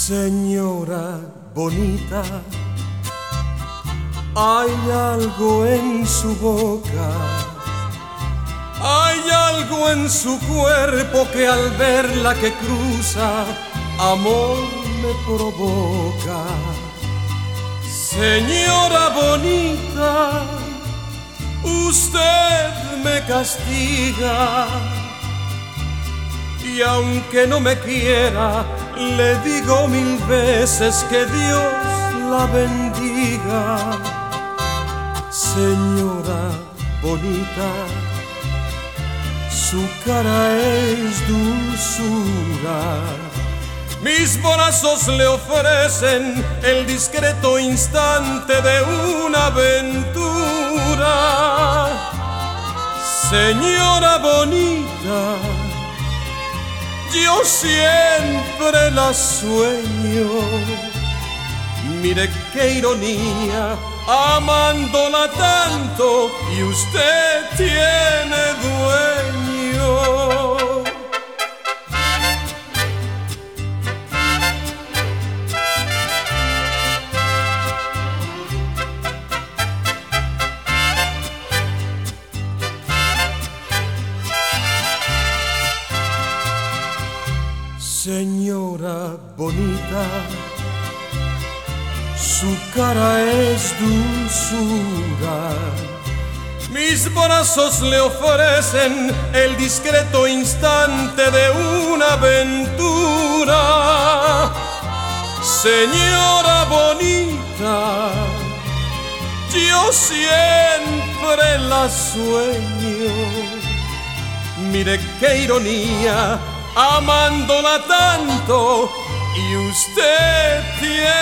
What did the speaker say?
Señora bonita, hay algo en su boca, hay algo en su cuerpo que al verla que cruza, amor me provoca. Señora bonita, usted me castiga, y aunque no me quiera, le digo 1000 veces que Dios la bendiga. Señora bonita, su cara es dulzura, mis brazos le ofrecen el discreto instante de una aventura. Señora bonita, yo siempre la sueño. Mire qué ironía, amándola tanto y usted tiene dueño. Señora bonita, su cara es dulzura, mis brazos le ofrecen el discreto instante de una aventura. Señora bonita, yo siempre la sueño. Mire qué ironía, amándola tanto y usted tiene